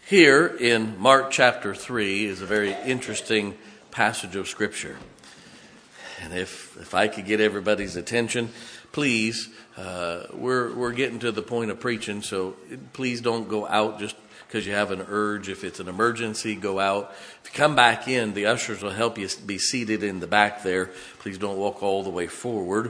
Here in Mark chapter 3 is a very interesting passage of Scripture. And if I could get everybody's attention, please, we're getting to the point of preaching, so please don't go out just because you have an urge. If it's an emergency, go out. If you come back in, the ushers will help you be seated in the back there. Please don't walk all the way forward.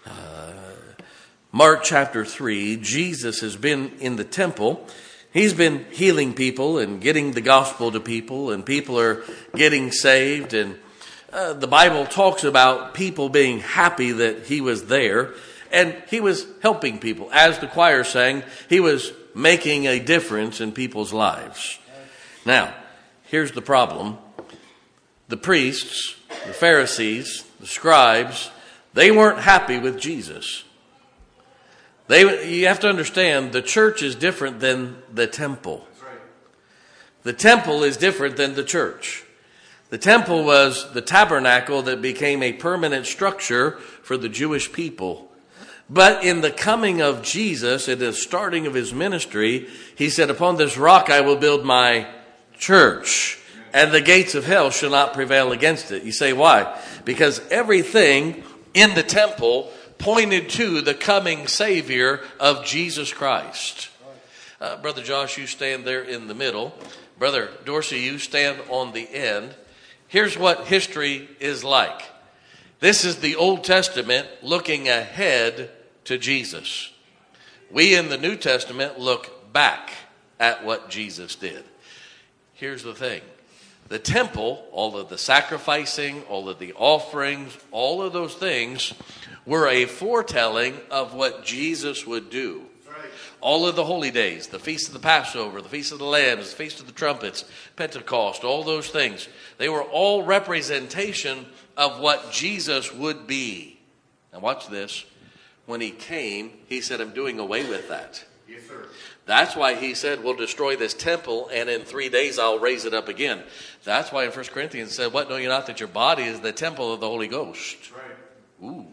Mark chapter 3, Jesus has been in the temple. He's been healing people and getting the gospel to people, and people are getting saved. And the Bible talks about people being happy that he was there, and he was helping people. As the choir sang, he was making a difference in people's lives. Now, here's the problem. The priests, the Pharisees, the scribes, they weren't happy with Jesus. You have to understand, the church is different than the temple. That's right. The temple is different than the church. The temple was the tabernacle that became a permanent structure for the Jewish people. But in the coming of Jesus, at the starting of his ministry, he said, "Upon this rock I will build my church, and the gates of hell shall not prevail against it." You say, why? Because everything in the temple pointed to the coming Savior of Jesus Christ. Brother Josh, you stand there in the middle. Brother Dorsey, you stand on the end. Here's what history is like. This is the Old Testament looking ahead to Jesus. We in the New Testament look back at what Jesus did. Here's the thing. The temple, all of the sacrificing, all of the offerings, all of those things were a foretelling of what Jesus would do. Right. All of the holy days, the Feast of the Passover, the Feast of the Lambs, the Feast of the Trumpets, Pentecost, all those things, they were all representation of what Jesus would be. Now watch this. When he came, he said, "I'm doing away with that." Yes, sir. That's why he said, "We'll destroy this temple, and in 3 days I'll raise it up again." That's why in 1 Corinthians it said, "What, know you not that your body is the temple of the Holy Ghost?" Right. Ooh.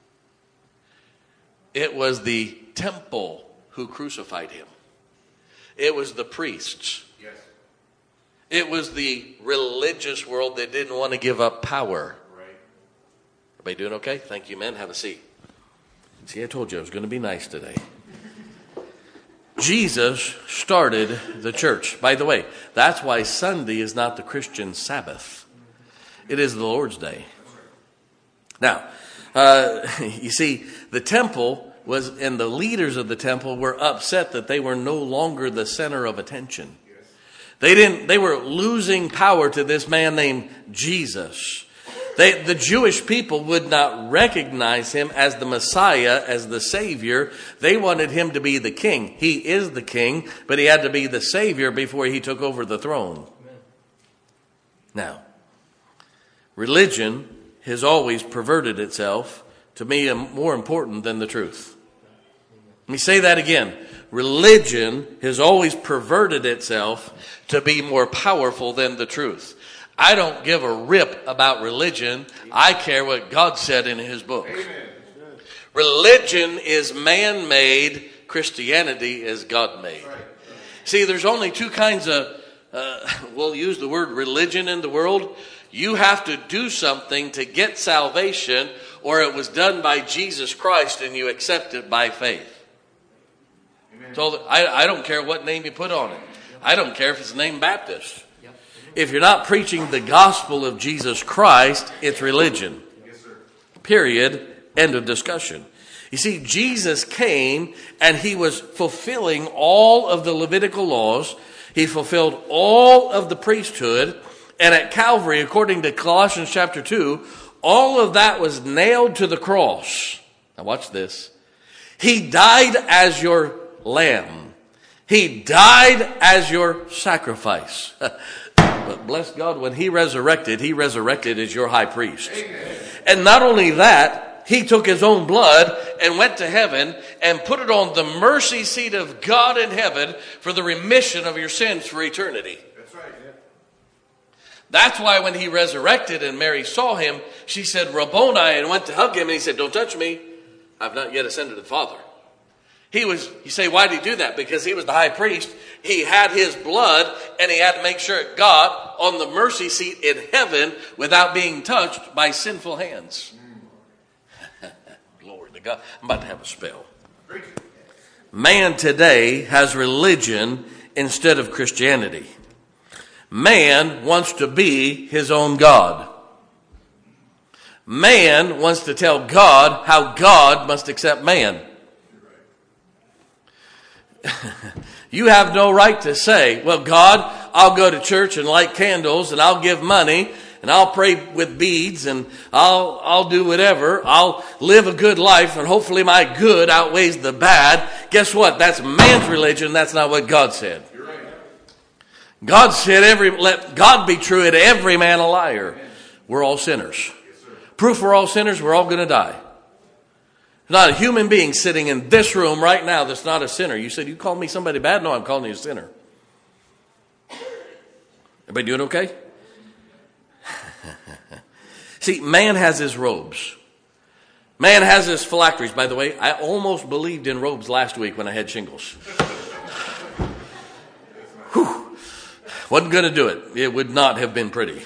It was the temple who crucified him. It was the priests. Yes. It was the religious world that didn't want to give up power. Right. Everybody doing okay? Thank you, men. Have a seat. See, I told you I was going to be nice today. Jesus started the church. By the way, that's why Sunday is not the Christian Sabbath. It is the Lord's Day. Now, you see, the temple was, and the leaders of the temple were upset that they were no longer the center of attention. They were losing power to this man named Jesus. The Jewish people would not recognize him as the Messiah, as the Savior. They wanted him to be the king. He is the king, but he had to be the Savior before he took over the throne. Amen. Now, religion has always perverted itself to be more important than the truth. Let me say that again. Religion has always perverted itself to be more powerful than the truth. I don't give a rip about religion. I care what God said in his book. Amen. Religion is man-made. Christianity is God-made. Right. See, there's only two kinds of, we'll use the word religion in the world. You have to do something to get salvation, or it was done by Jesus Christ and you accept it by faith. Amen. So I don't care what name you put on it. I don't care if it's named Baptist. If you're not preaching the gospel of Jesus Christ, it's religion. Yes, sir. Period. End of discussion. You see, Jesus came and he was fulfilling all of the Levitical laws. He fulfilled all of the priesthood. And at Calvary, according to Colossians chapter 2, all of that was nailed to the cross. Now watch this. He died as your lamb. He died as your sacrifice. But bless God, when he resurrected as your high priest. Amen. And not only that, he took his own blood and went to heaven and put it on the mercy seat of God in heaven for the remission of your sins for eternity. That's right. Yeah. That's why when he resurrected and Mary saw him, she said, "Rabboni," and went to hug him. And he said, "Don't touch me. I've not yet ascended to the Father." You say, why did he do that? Because he was the high priest. He had his blood, and he had to make sure it got on the mercy seat in heaven without being touched by sinful hands. Glory to God. I'm about to have a spell. Man today has religion instead of Christianity. Man wants to be his own God. Man wants to tell God how God must accept man. You have no right to say, well, God, I'll go to church and light candles and I'll give money and I'll pray with beads and I'll do whatever. I'll live a good life and hopefully my good outweighs the bad. Guess what? That's man's religion. That's not what God said. God said, let God be true and every man a liar. We're all sinners. Proof we're all sinners, we're all going to die. Not a human being sitting in this room right now that's not a sinner. You said, you call me somebody bad? No, I'm calling you a sinner. Everybody doing okay? See, man has his robes. Man has his phylacteries. By the way, I almost believed in robes last week when I had shingles. Whew. Wasn't going to do it. It would not have been pretty.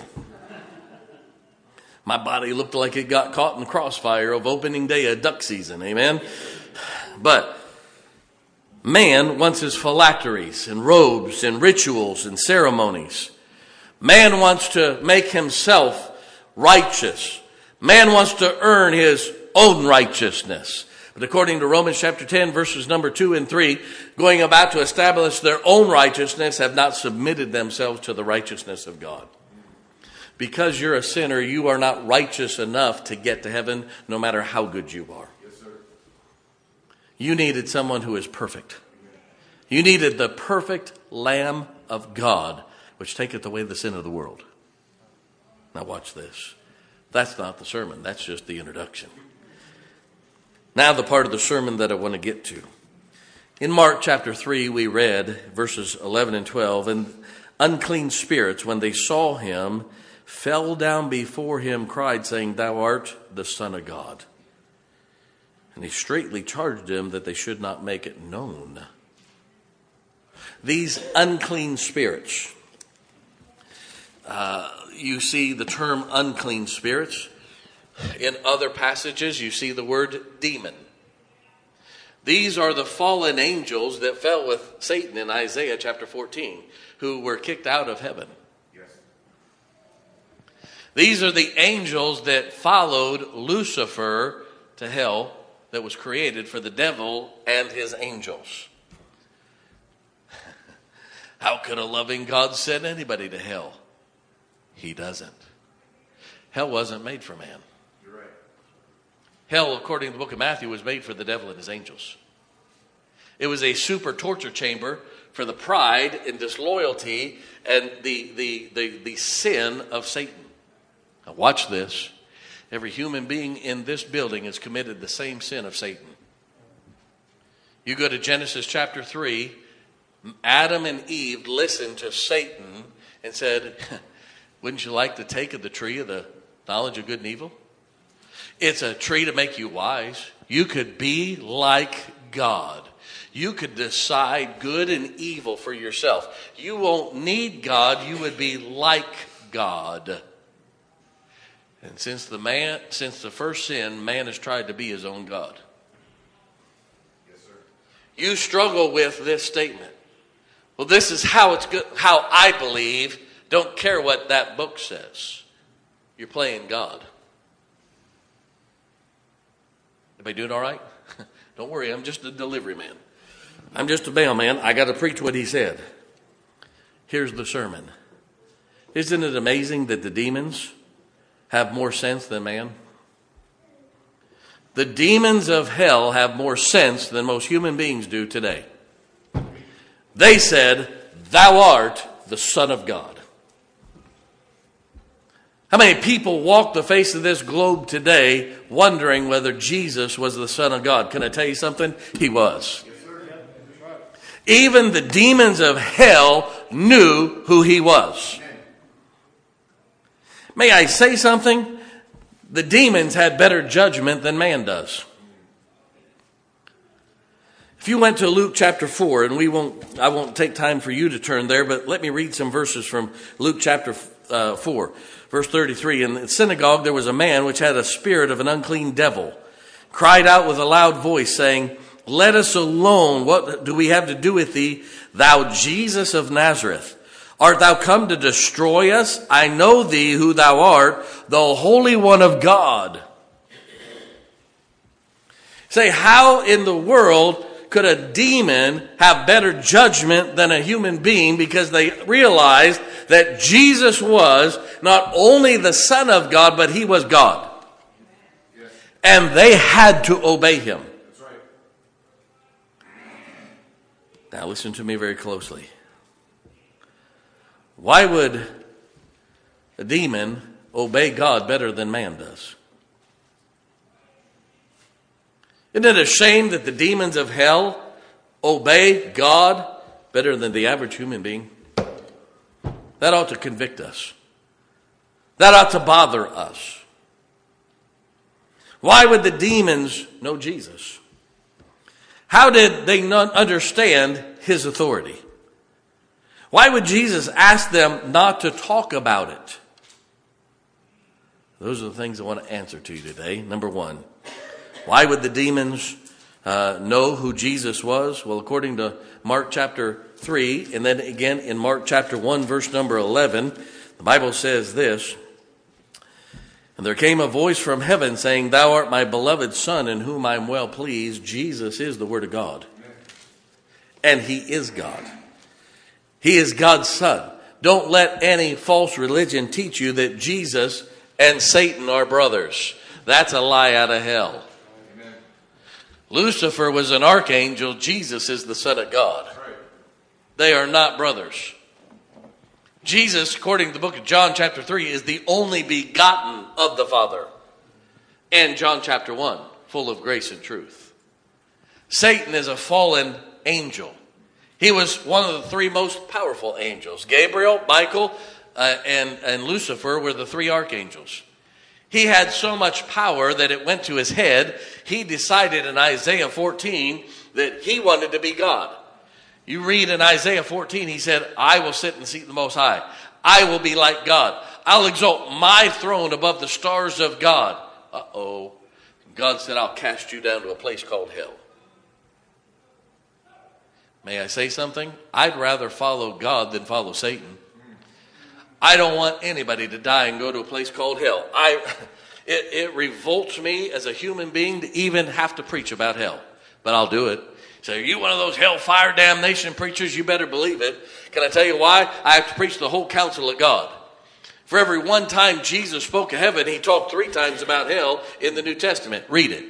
My body looked like it got caught in the crossfire of opening day of duck season. Amen? But man wants his phylacteries and robes and rituals and ceremonies. Man wants to make himself righteous. Man wants to earn his own righteousness. But according to Romans chapter 10, verses number 2 and 3, going about to establish their own righteousness, have not submitted themselves to the righteousness of God. Because you're a sinner, you are not righteous enough to get to heaven, no matter how good you are. Yes, sir. You needed someone who is perfect. You needed the perfect Lamb of God, which taketh away the sin of the world. Now watch this. That's not the sermon. That's just the introduction. Now the part of the sermon that I want to get to. In Mark chapter 3, we read verses 11 and 12, and unclean spirits, when they saw him, fell down before him, cried, saying, Thou art the Son of God. And he straitly charged them that they should not make it known. These unclean spirits, you see the term unclean spirits. In other passages, you see the word demon. These are the fallen angels that fell with Satan in Isaiah chapter 14, who were kicked out of heaven. These are the angels that followed Lucifer to hell, that was created for the devil and his angels. How could a loving God send anybody to hell? He doesn't. Hell wasn't made for man. You're right. Hell, according to the book of Matthew, was made for the devil and his angels. It was a super torture chamber for the pride and disloyalty and the sin of Satan. Now watch this. Every human being in this building has committed the same sin of Satan. You go to Genesis chapter 3, Adam and Eve listened to Satan and said, wouldn't you like to take of the tree of the knowledge of good and evil? It's a tree to make you wise. You could be like God. You could decide good and evil for yourself. You won't need God. You would be like God. And since the first sin, man has tried to be his own God. Yes, sir. You struggle with this statement. Well, this is how it's good, how I believe. Don't care what that book says. You're playing God. Everybody doing all right? Don't worry, I'm just a delivery man. I'm just a mailman. I got to preach what he said. Here's the sermon. Isn't it amazing that the demons have more sense than man? The demons of hell have more sense than most human beings do today. They said, Thou art the Son of God. How many people walk the face of this globe today wondering whether Jesus was the Son of God? Can I tell you something? He was. Yes, sir. Yeah, that's right. Even the demons of hell knew who he was. May I say something? The demons had better judgment than man does. If you went to Luke chapter 4, and I won't take time for you to turn there, but let me read some verses from Luke chapter 4, verse 33. In the synagogue there was a man which had a spirit of an unclean devil, cried out with a loud voice, saying, "Let us alone. What do we have to do with thee, thou Jesus of Nazareth? Art thou come to destroy us? I know thee who thou art, the Holy One of God." Say, how in the world could a demon have better judgment than a human being? Because they realized that Jesus was not only the Son of God, but he was God. Yes. And they had to obey him. That's right. Now listen to me very closely. Why would a demon obey God better than man does? Isn't it a shame that the demons of hell obey God better than the average human being? That ought to convict us. That ought to bother us. Why would the demons know Jesus? How did they not understand his authority? Why would Jesus ask them not to talk about it? Those are the things I want to answer to you today. Number one, why would the demons know who Jesus was? Well, according to Mark chapter 3, and then again in Mark chapter 1, verse number 11, the Bible says this, "And there came a voice from heaven saying, Thou art my beloved Son, in whom I am well pleased." Jesus is the Word of God. And he is God. He is God's Son. Don't let any false religion teach you that Jesus and Satan are brothers. That's a lie out of hell. Amen. Lucifer was an archangel. Jesus is the Son of God. Right. They are not brothers. Jesus, according to the book of John chapter 3, is the only begotten of the Father. And John chapter 1, full of grace and truth. Satan is a fallen angel. He was one of the three most powerful angels. Gabriel, Michael, and Lucifer were the three archangels. He had so much power that it went to his head. He decided in Isaiah 14 that he wanted to be God. You read in Isaiah 14, he said, "I will sit and seat the Most High. I will be like God. I'll exalt my throne above the stars of God." Uh-oh. God said, "I'll cast you down to a place called hell." May I say something? I'd rather follow God than follow Satan. I don't want anybody to die and go to a place called hell. It revolts me as a human being to even have to preach about hell. But I'll do it. So are you one of those hellfire damnation preachers? You better believe it. Can I tell you why? I have to preach the whole counsel of God. For every one time Jesus spoke of heaven, he talked 3 times about hell in the New Testament. Read it.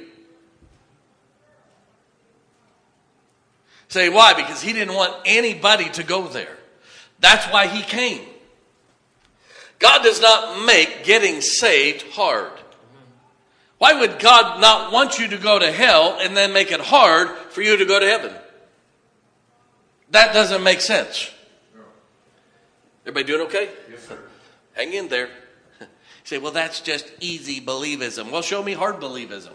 Say, why? Because he didn't want anybody to go there. That's why he came. God does not make getting saved hard. Why would God not want you to go to hell and then make it hard for you to go to heaven? That doesn't make sense. Everybody doing okay? Yes, sir. Hang in there. You say, well, that's just easy believism. Well, show me hard believism.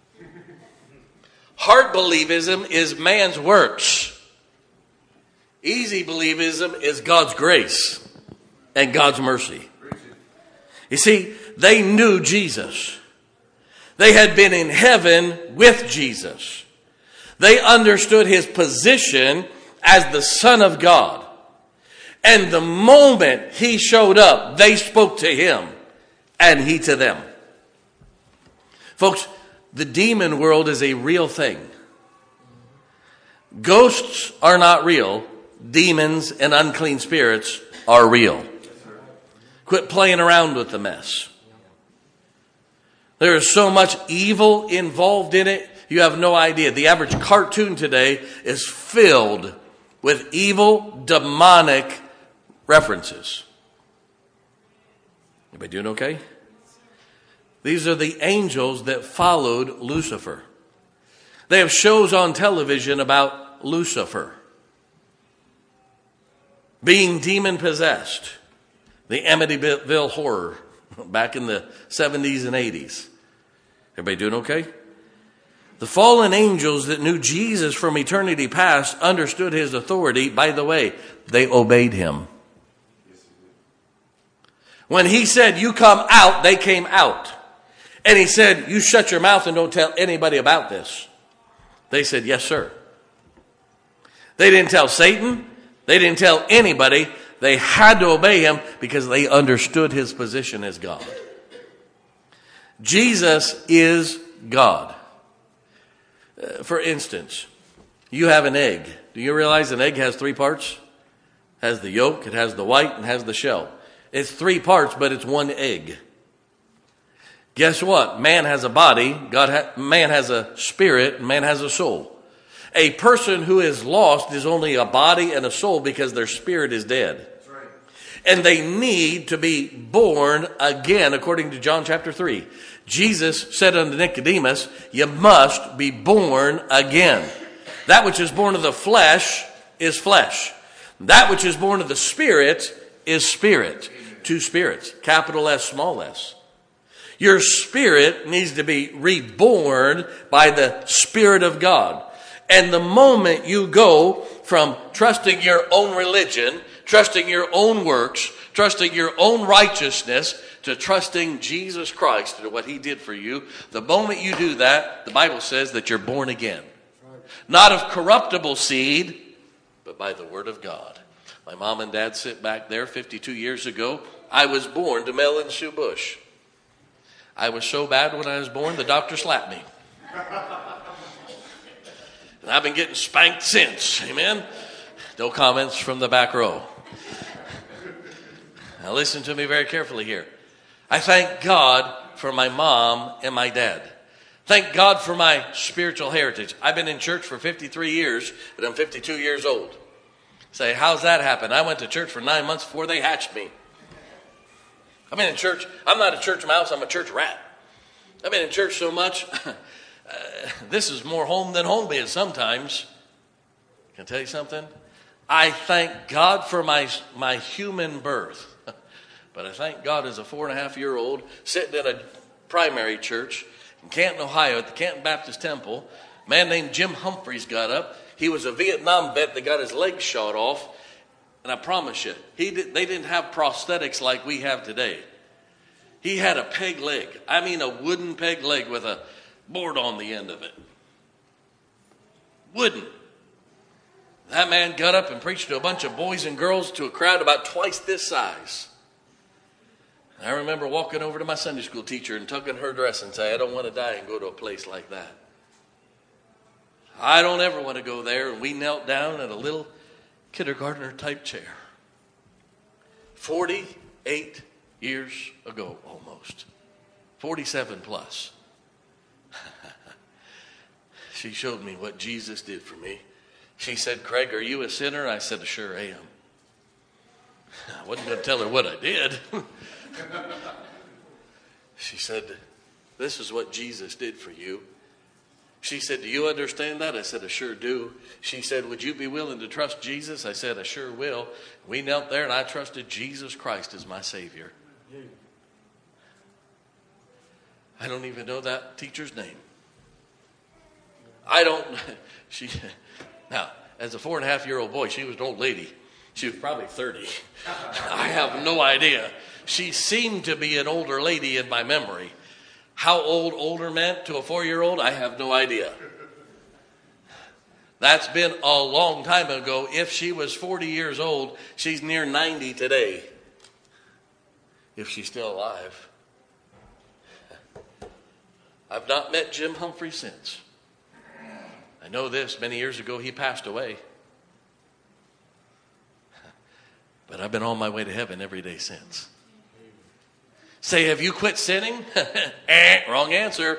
Hard believism is man's works. Easy believism is God's grace and God's mercy. You see, they knew Jesus. They had been in heaven with Jesus. They understood his position as the Son of God. And the moment he showed up, they spoke to him and he to them. Folks, the demon world is a real thing. Ghosts are not real. Demons and unclean spirits are real. Quit playing around with the mess. There is so much evil involved in it, you have no idea. The average cartoon today is filled with evil, demonic references. Everybody doing okay? These are the angels that followed Lucifer. They have shows on television about Lucifer being demon-possessed. The Amityville Horror back in the 70s and 80s. Everybody doing okay? The fallen angels that knew Jesus from eternity past understood his authority. By the way, they obeyed him. When he said, you come out, they came out. And he said, you shut your mouth and don't tell anybody about this. They said, yes, sir. They didn't tell Satan. They didn't tell anybody. They had to obey him because they understood his position as God. Jesus is God. For instance, you have an egg. Do you realize an egg has 3 parts? It has the yolk, it has the white, and has the shell. It's 3 parts, but it's 1 egg. Guess what? Man has a body, man has a spirit, and man has a soul. A person who is lost is only a body and a soul because their spirit is dead. That's right. And they need to be born again, according to John chapter 3. Jesus said unto Nicodemus, you must be born again. That which is born of the flesh is flesh. That which is born of the spirit is spirit. 2 spirits, capital S, small s. Your spirit needs to be reborn by the Spirit of God. And the moment you go from trusting your own religion, trusting your own works, trusting your own righteousness, to trusting Jesus Christ and what he did for you, the moment you do that, the Bible says that you're born again. Not of corruptible seed, but by the word of God. My mom and dad sit back there 52 years ago. I was born to Mel and Sue Bush. I was so bad when I was born, the doctor slapped me. And I've been getting spanked since. Amen? No comments from the back row. Now listen to me very carefully here. I thank God for my mom and my dad. Thank God for my spiritual heritage. I've been in church for 53 years, and I'm 52 years old. Say, how's that happen? I went to church for 9 months before they hatched me. I've been in church. I'm not a church mouse. I'm a church rat. I've been in church so much. This is more home than home is sometimes. Can I tell you something? I thank God for my human birth. But I thank God as a 4.5-year-old sitting in a primary church in Canton, Ohio at the Canton Baptist Temple. A man named Jim Humphreys got up. He was a Vietnam vet that got his leg shot off. And I promise you, they didn't have prosthetics like we have today. He had a peg leg. I mean a wooden peg leg with a board on the end of it. Wooden. That man got up and preached to a bunch of boys and girls to a crowd about twice this size. I remember walking over to my Sunday school teacher and tugging her dress and saying, I don't want to die and go to a place like that. I don't ever want to go there. And we knelt down at a little kindergartner type chair. 48 years ago almost. 47 plus. She showed me what Jesus did for me. She said, Craig, are you a sinner? I said, I sure am. I wasn't going to tell her what I did. She said, this is what Jesus did for you. She said, do you understand that? I said, I sure do. She said, would you be willing to trust Jesus? I said, I sure will. We knelt there and I trusted Jesus Christ as my Savior. I don't even know that teacher's name. Now, as a 4.5-year-old boy, she was an old lady. She was probably 30. I have no idea. She seemed to be an older lady in my memory. How old older meant to a 4-year-old, I have no idea. That's been a long time ago. If she was 40 years old, she's near 90 today. If she's still alive. I've not met Jim Humphrey since. I know this, many years ago he passed away. But I've been on my way to heaven every day since. Say, have you quit sinning? Wrong answer.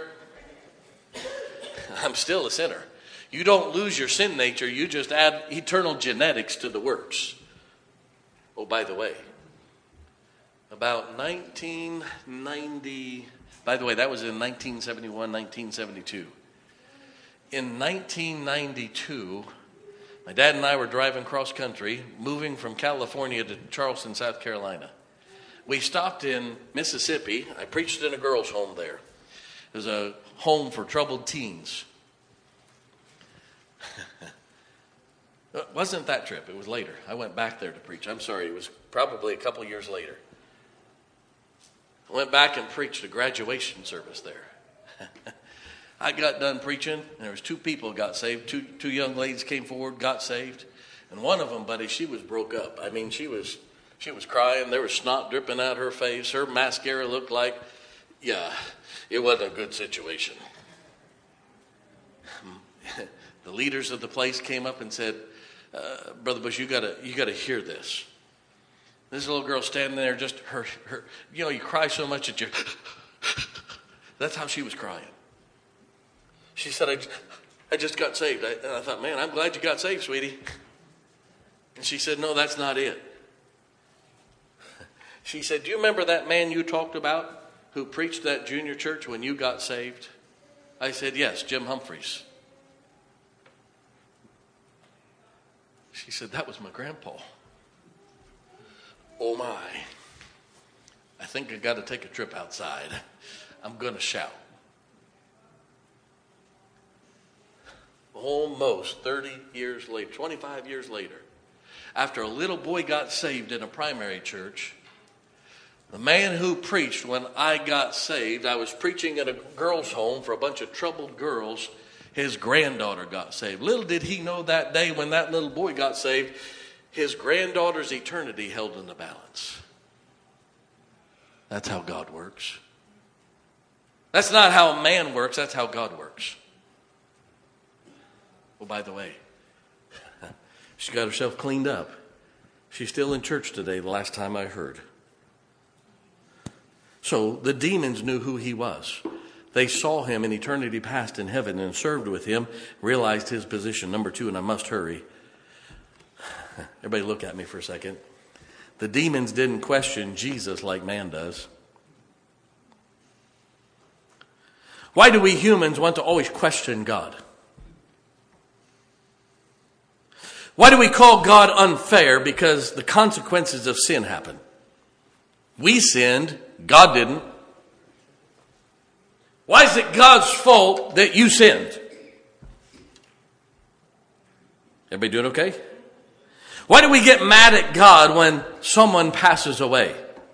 I'm still a sinner. You don't lose your sin nature. You just add eternal genetics to the works. Oh, by the way, about 1990, by the way, that was in 1971, 1972. In 1992, my dad and I were driving cross country, moving from California to Charleston, South Carolina. We stopped in Mississippi. I preached in a girls' home there. It was a home for troubled teens. It wasn't that trip. It was later. I went back there to preach. I'm sorry. It was probably a couple years later. I went back and preached a graduation service there. I got done preaching, and there was 2 people got saved. Two young ladies came forward, got saved. And one of them, buddy, she was broke up. I mean, she was crying. There was snot dripping out her face. Her mascara looked like, it wasn't a good situation. The leaders of the place came up and said, Brother Bush, you gotta hear this. This little girl standing there, just her, you cry so much that you, that's how she was crying. She said, I just got saved. And I thought, man, I'm glad you got saved, sweetie. And she said, no, that's not it. She said, do you remember that man you talked about who preached that junior church when you got saved? I said, yes, Jim Humphreys. She said, that was my grandpa. Oh my. I think I got to take a trip outside. I'm going to shout. Almost 30 years later, 25 years later, after a little boy got saved in a primary church, the man who preached when I got saved, I was preaching at a girls' home for a bunch of troubled girls. His granddaughter got saved. Little did he know that day when that little boy got saved, his granddaughter's eternity held in the balance. That's how God works. That's not how man works. That's how God works. Oh, by the way, she got herself cleaned up. She's still in church today, the last time I heard. So the demons knew who he was. They saw him in eternity past in heaven and served with him, realized his position. Number 2, and I must hurry. Everybody look at me for a second. The demons didn't question Jesus like man does. Why do we humans want to always question God? Why do we call God unfair? Because the consequences of sin happen. We sinned, God didn't. Why is it God's fault that you sinned? Everybody doing okay? Why do we get mad at God when someone passes away?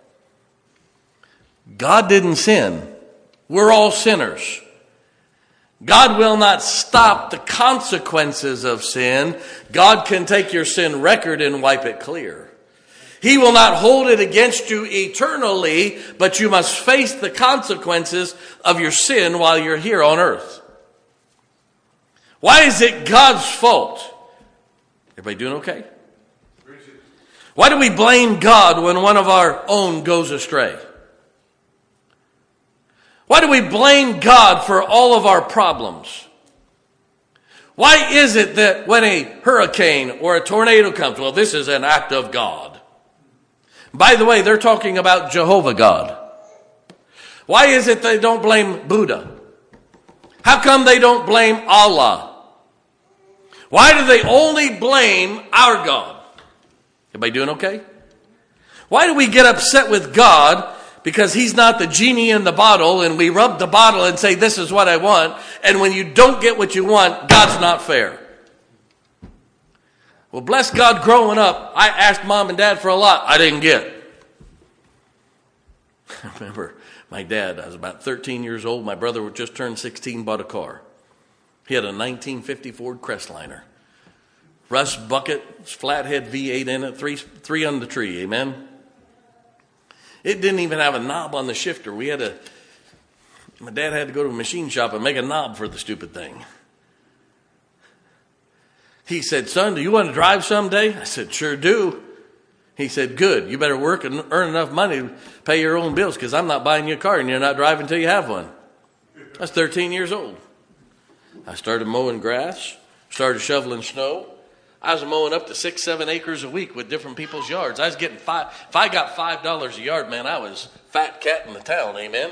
God didn't sin. We're all sinners. God will not stop the consequences of sin. God can take your sin record and wipe it clear. He will not hold it against you eternally, but you must face the consequences of your sin while you're here on earth. Why is it God's fault? Everybody doing okay? Why do we blame God when one of our own goes astray? Why do we blame God for all of our problems? Why is it that when a hurricane or a tornado comes, well, this is an act of God? By the way, they're talking about Jehovah God. Why is it they don't blame Buddha? How come they don't blame Allah? Why do they only blame our God? Everybody doing okay? Why do we get upset with God because he's not the genie in the bottle and we rub the bottle and say, this is what I want, and when you don't get what you want, God's not fair? Well, bless God, growing up, I asked mom and dad for a lot I didn't get. I remember my dad, I was about 13 years old. My brother just turned 16, bought a car. He had a 1950 Ford Crestliner. Rust bucket, flathead V8 in it, three on the tree, amen? It didn't even have a knob on the shifter. My dad had to go to a machine shop and make a knob for the stupid thing. He said, son, do you want to drive someday? I said, sure do. He said, good. You better work and earn enough money to pay your own bills because I'm not buying you a car and you're not driving until you have one. I was 13 years old. I started mowing grass, started shoveling snow. I was mowing up to 6-7 acres a week with different people's yards. I was getting if I got $5 a yard, man, I was fat cat in the town, amen?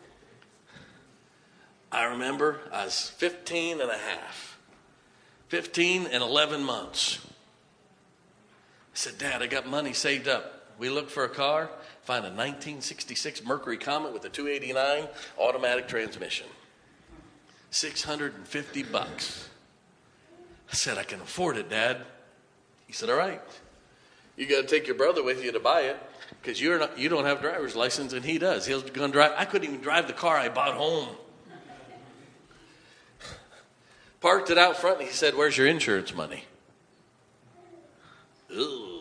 I remember I was 15 and a half. 15 and 11 months. I said, Dad, I got money saved up. We looked for a car, find a 1966 Mercury Comet with a 289 automatic transmission. $650. I said, I can afford it, Dad. He said, all right. You got to take your brother with you to buy it because you don't have a driver's license and he does. He's going to drive. I couldn't even drive the car I bought home. Parked it out front and he said, where's your insurance money? Ooh.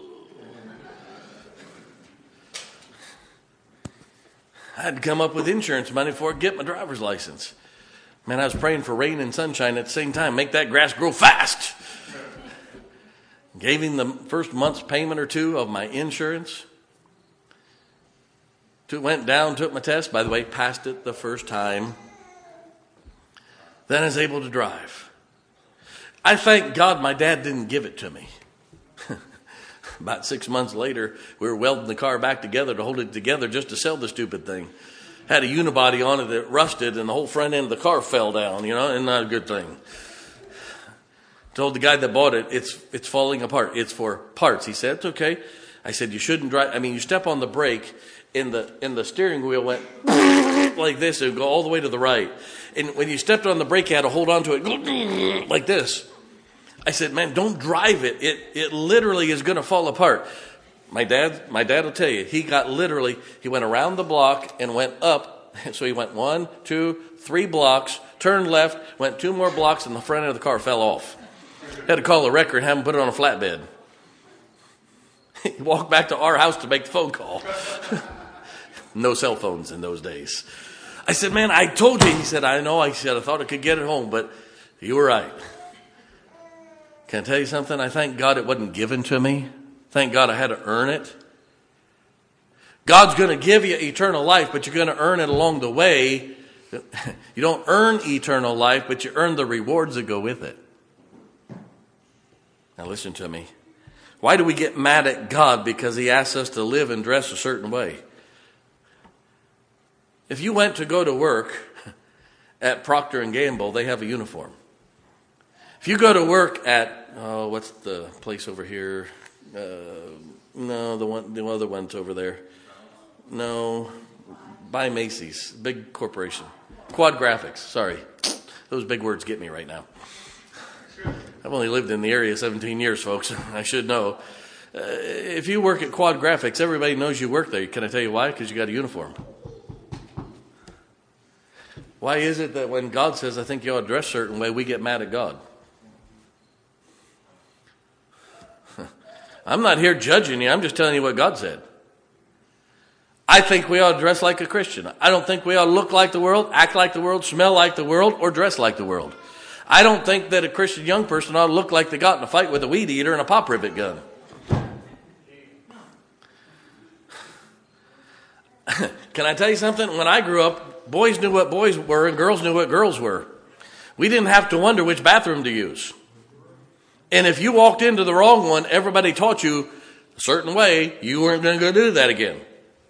I had to come up with insurance money before I get my driver's license. Man, I was praying for rain and sunshine at the same time. Make that grass grow fast. Gave him the first month's payment or two of my insurance. Went down, took my test. By the way, passed it the first time. Then I was able to drive. I thank God my dad didn't give it to me. About 6 months later, we were welding the car back together to hold it together just to sell the stupid thing. Had a unibody on it that rusted and the whole front end of the car fell down, and not a good thing. Told the guy that bought it, it's falling apart. It's for parts. He said, it's okay. I said, you shouldn't drive. You step on the brake and the steering wheel went like this. It would go all the way to the right. And when you stepped on the brake, you had to hold on to it like this. I said, man, don't drive it. It literally is going to fall apart. My dad will tell you, he went around the block and went up. So he went 1, 2, 3 blocks, turned left, went 2 more blocks, and the front end of the car fell off. Had to call a wrecker and have him put it on a flatbed. He walked back to our house to make the phone call. No cell phones in those days. I said, man, I told you. He said, I know. I said, I thought I could get it home, but you were right. Can I tell you something? I thank God it wasn't given to me. Thank God I had to earn it. God's going to give you eternal life, but you're going to earn it along the way. You don't earn eternal life, but you earn the rewards that go with it. Now listen to me. Why do we get mad at God? Because he asks us to live and dress a certain way. If you went to go to work at Procter & Gamble, they have a uniform. If you go to work at, what's the place over here? No, the other one's over there. No, by Macy's, big corporation. Quad Graphics, sorry. Those big words get me right now. I've only lived in the area 17 years, folks. I should know. If you work at Quad Graphics, everybody knows you work there. Can I tell you why? Because you got a uniform. Why is it that when God says, I think you ought to dress a certain way, we get mad at God? I'm not here judging you. I'm just telling you what God said. I think we ought to dress like a Christian. I don't think we ought to look like the world, act like the world, smell like the world, or dress like the world. I don't think that a Christian young person ought to look like they got in a fight with a weed eater and a pop rivet gun. Can I tell you something? When I grew up, boys knew what boys were and girls knew what girls were. We didn't have to wonder which bathroom to use. And if you walked into the wrong one, everybody taught you a certain way, you weren't going to go do that again.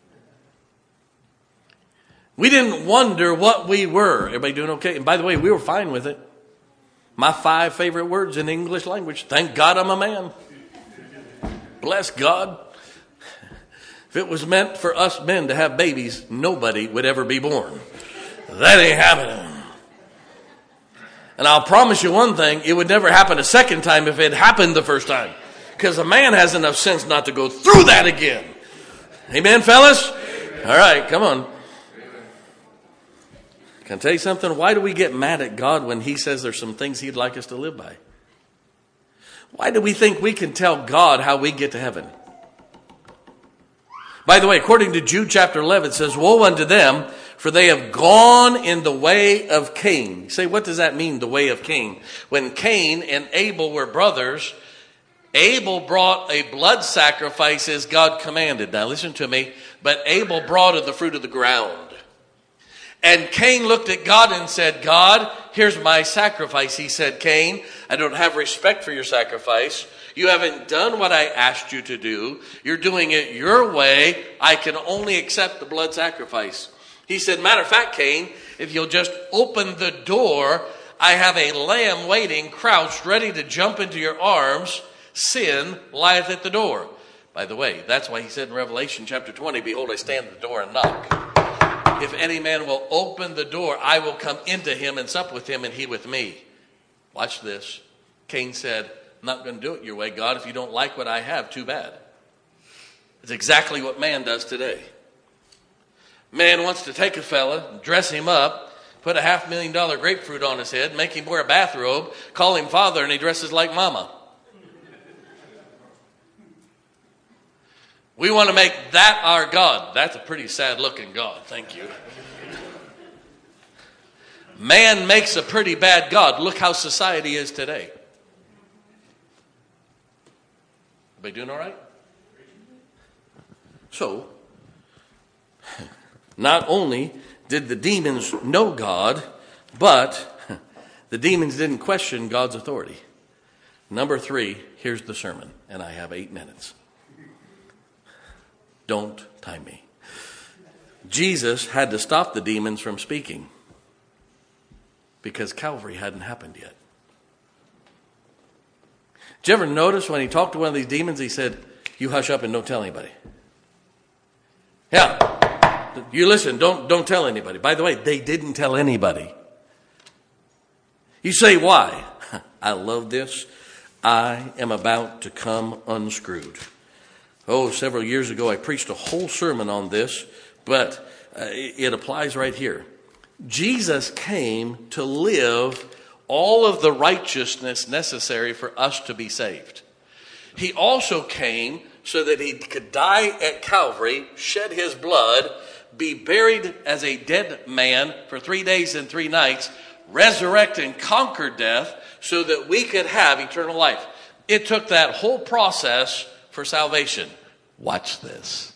We didn't wonder what we were. Everybody doing okay? And by the way, we were fine with it. My 5 favorite words in the English language. Thank God I'm a man. Bless God. If it was meant for us men to have babies, nobody would ever be born. That ain't happening. And I'll promise you one thing, it would never happen a second time if it happened the first time. Because a man has enough sense not to go through that again. Amen, fellas? All right, come on. Can I tell you something? Why do we get mad at God when he says there's some things he'd like us to live by? Why do we think we can tell God how we get to heaven? By the way, according to Jude chapter 11, it says, woe unto them, for they have gone in the way of Cain. You say, what does that mean, the way of Cain? When Cain and Abel were brothers, Abel brought a blood sacrifice as God commanded. Now listen to me. But Abel brought of the fruit of the ground. And Cain looked at God and said, God, here's my sacrifice. He said, Cain, I don't have respect for your sacrifice. You haven't done what I asked you to do. You're doing it your way. I can only accept the blood sacrifice. He said, matter of fact, Cain, if you'll just open the door, I have a lamb waiting, crouched, ready to jump into your arms. Sin lieth at the door. By the way, that's why he said in Revelation chapter 20, behold, I stand at the door and knock. If any man will open the door, I will come into him and sup with him and he with me. Watch this. Cain said, I'm not going to do it your way, God. If you don't like what I have, too bad. It's exactly what man does today. Man wants to take a fella, dress him up, put a $500,000 grapefruit on his head, make him wear a bathrobe, call him father, and he dresses like mama. We want to make that our God. That's a pretty sad-looking God. Thank you. Man makes a pretty bad God. Look how society is today. Everybody doing all right? So, not only did the demons know God, but the demons didn't question God's authority. Number 3, here's the sermon, and I have 8 minutes. Don't time me. Jesus had to stop the demons from speaking because Calvary hadn't happened yet. Did you ever notice when he talked to one of these demons, he said, you hush up and don't tell anybody. Yeah, you listen, don't tell anybody. By the way, they didn't tell anybody. You say, why? I love this. I am about to come unscrewed. Several years ago, I preached a whole sermon on this, but it applies right here. Jesus came to live all of the righteousness necessary for us to be saved. He also came so that he could die at Calvary, shed his blood, be buried as a dead man for 3 days and 3 nights, resurrect and conquer death so that we could have eternal life. It took that whole process for salvation. Watch this.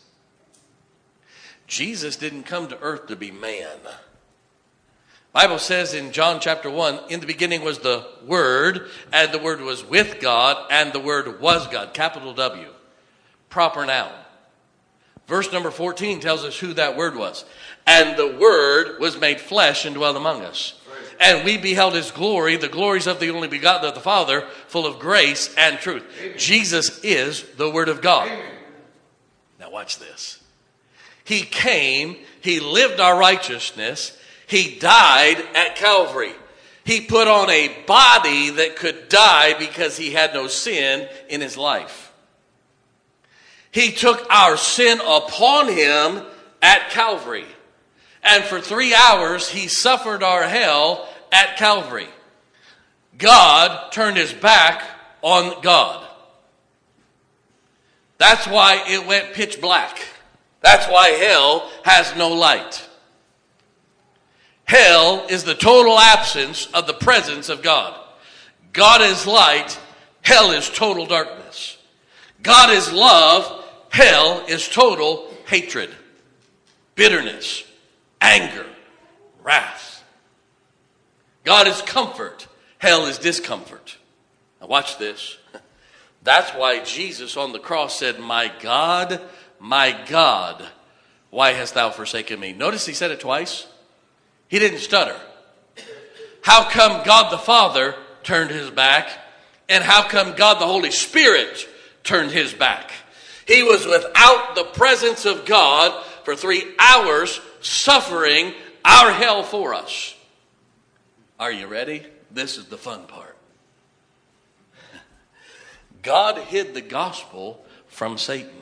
Jesus didn't come to earth to be man. Bible says in John chapter 1, in the beginning was the Word, and the Word was with God, and the Word was God. Capital W. Proper noun. Verse number 14 tells us who that Word was. And the Word was made flesh and dwelt among us. And we beheld his glory, the glories of the only begotten of the Father, full of grace and truth. Amen. Jesus is the Word of God. Amen. Now watch this. He came, he lived our righteousness, he died at Calvary. He put on a body that could die because he had no sin in his life. He took our sin upon him at Calvary. And for 3 hours, he suffered our hell at Calvary. God turned his back on God. That's why it went pitch black. That's why hell has no light. Hell is the total absence of the presence of God. God is light. Hell is total darkness. God is love. Hell is total hatred, bitterness, anger, wrath. God is comfort. Hell is discomfort. Now watch this. That's why Jesus on the cross said, my God, why hast thou forsaken me? Notice he said it twice. He didn't stutter. How come God the Father turned his back? And how come God the Holy Spirit turned his back? He was without the presence of God for 3 hours, suffering our hell for us. Are you ready? This is the fun part. God hid the gospel from Satan.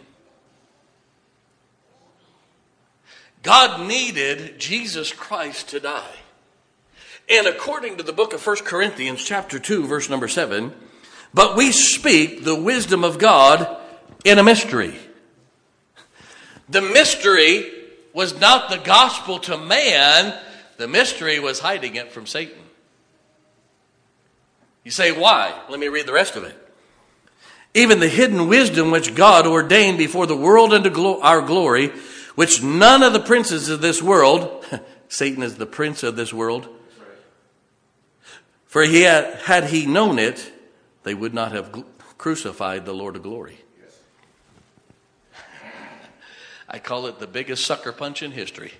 God needed Jesus Christ to die. And according to the book of 1 Corinthians chapter 2, verse number 7, but we speak the wisdom of God in a mystery. The mystery was not the gospel to man. The mystery was hiding it from Satan. You say, why? Let me read the rest of it. Even the hidden wisdom which God ordained before the world unto our glory, which none of the princes of this world, Satan is the prince of this world, for had he known it, they would not have crucified the Lord of glory. I call it the biggest sucker punch in history.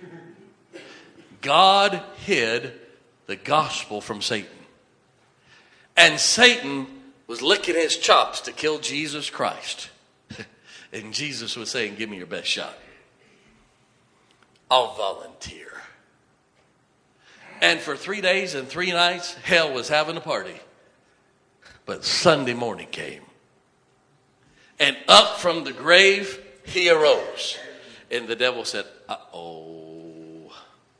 God hid the gospel from Satan. And Satan was licking his chops to kill Jesus Christ. And Jesus was saying, give me your best shot. I'll volunteer. And for 3 days and 3 nights, hell was having a party. But Sunday morning came. And up from the grave he arose. And the devil said, uh-oh.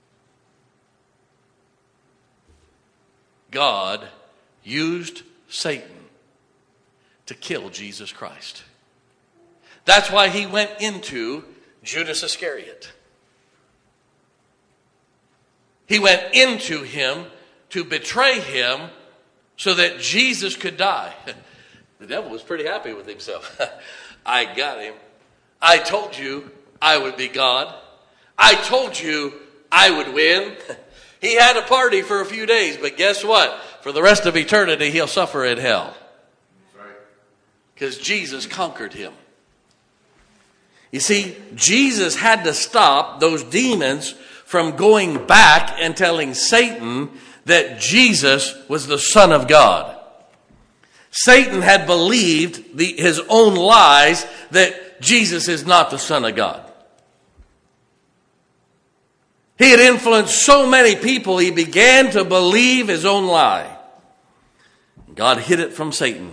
God used Satan to kill Jesus Christ. That's why he went into Judas Iscariot. He went into him to betray him so that Jesus could die. The devil was pretty happy with himself. I got him. I told you I would be God. I told you I would win. He had a party for a few days, but guess what? For the rest of eternity, he'll suffer in hell. Because Jesus conquered him. You see, Jesus had to stop those demons from going back and telling Satan that Jesus was the Son of God. Satan had believed his own lies that Jesus is not the Son of God. He had influenced so many people, he began to believe his own lie. God hid it from Satan.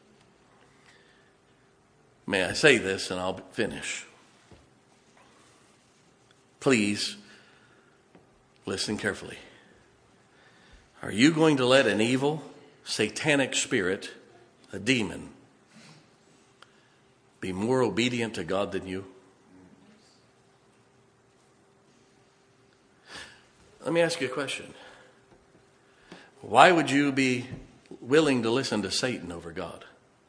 May I say this and I'll finish. Please listen carefully. Are you going to let an evil, satanic spirit, a demon, be more obedient to God than you? Let me ask you a question. Why would you be willing to listen to Satan over God?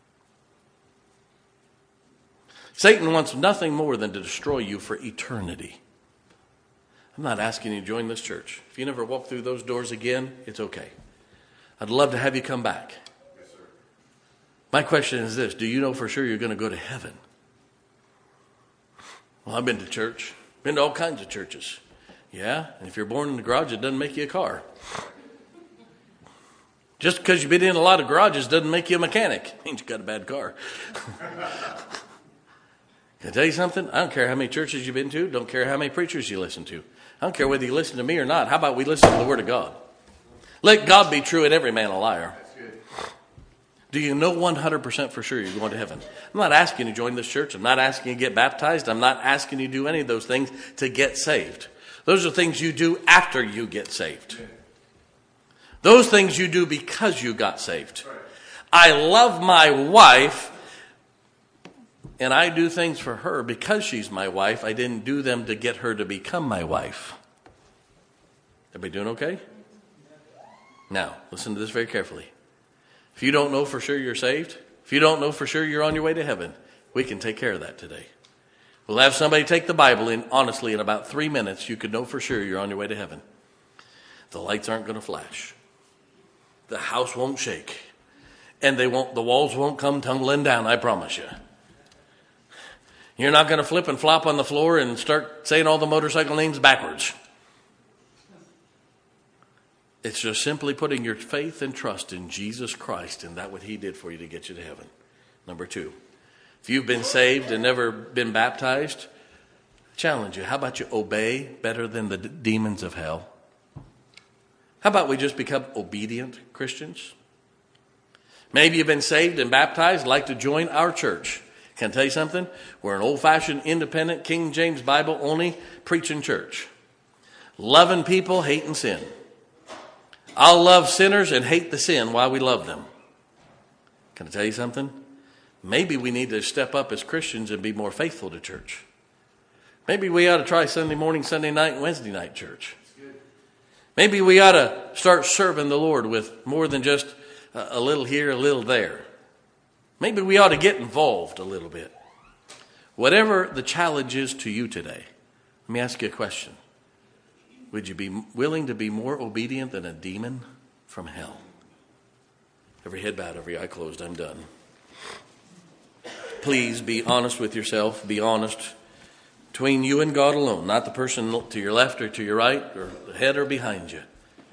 Satan wants nothing more than to destroy you for eternity. I'm not asking you to join this church. If you never walk through those doors again, it's okay. I'd love to have you come back. Yes, sir. My question is this. Do you know for sure you're going to go to heaven? Well, I've been to church. Been to all kinds of churches. Yeah, and if you're born in the garage, it doesn't make you a car. Just because you've been in a lot of garages doesn't make you a mechanic. It means you got a bad car. Can I tell you something? I don't care how many churches you've been to. Don't care how many preachers you listen to. I don't care whether you listen to me or not. How about we listen to the Word of God? Let God be true and every man a liar. Do you know 100% for sure you're going to heaven? I'm not asking you to join this church. I'm not asking you to get baptized. I'm not asking you to do any of those things to get saved. Those are things you do after you get saved. Those things you do because you got saved. I love my wife, and I do things for her because she's my wife. I didn't do them to get her to become my wife. Everybody doing okay? Now, listen to this very carefully. If you don't know for sure you're saved, if you don't know for sure you're on your way to heaven, we can take care of that today. We'll have somebody take the Bible, and honestly, in about 3 minutes, you could know for sure you're on your way to heaven. The lights aren't going to flash. The house won't shake. And the walls won't come tumbling down, I promise you. You're not going to flip and flop on the floor and start saying all the motorcycle names backwards. It's just simply putting your faith and trust in Jesus Christ and that what he did for you to get you to heaven. Number 2. If you've been saved and never been baptized, I challenge you. How about you obey better than the demons of hell? How about we just become obedient Christians? Maybe you've been saved and baptized, like to join our church. Can I tell you something? We're an old-fashioned, independent, King James Bible only preaching church. Loving people, hating sin. I'll love sinners and hate the sin while we love them. Can I tell you something? Maybe we need to step up as Christians and be more faithful to church. Maybe we ought to try Sunday morning, Sunday night, and Wednesday night church. Maybe we ought to start serving the Lord with more than just a little here, a little there. Maybe we ought to get involved a little bit. Whatever the challenge is to you today, let me ask you a question. Would you be willing to be more obedient than a demon from hell? Every head bowed, every eye closed. I'm done. Please be honest with yourself. Be honest between you and God alone, not the person to your left or to your right or ahead or behind you.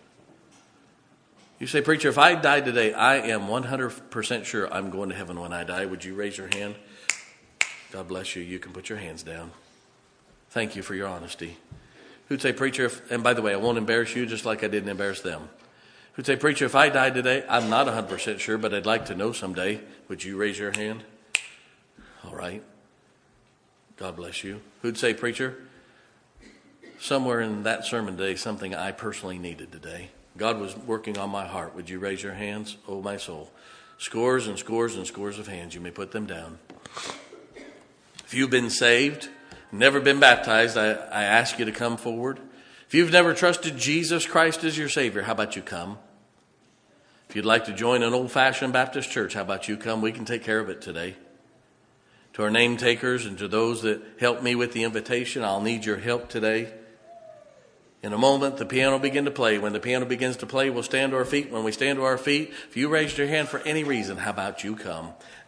You say, preacher, if I died today, I am 100% sure I'm going to heaven when I die. Would you raise your hand? God bless you. You can put your hands down. Thank you for your honesty. Who'd say, preacher, and by the way, I won't embarrass you just like I didn't embarrass them. Who'd say, preacher, if I died today, I'm not 100% sure, but I'd like to know someday. Would you raise your hand? All right. God bless you. Who'd say, preacher, somewhere in that sermon today, something I personally needed today. God was working on my heart. Would you raise your hands? Oh, my soul. Scores and scores and scores of hands. You may put them down. If you've been saved, never been baptized, I ask you to come forward. If you've never trusted Jesus Christ as your Savior, how about you come? If you'd like to join an old-fashioned Baptist church, how about you come? We can take care of it today. To our name takers and to those that helped me with the invitation, I'll need your help today. In a moment, the piano will begin to play. When the piano begins to play, we'll stand to our feet. When we stand to our feet, if you raised your hand for any reason, how about you come?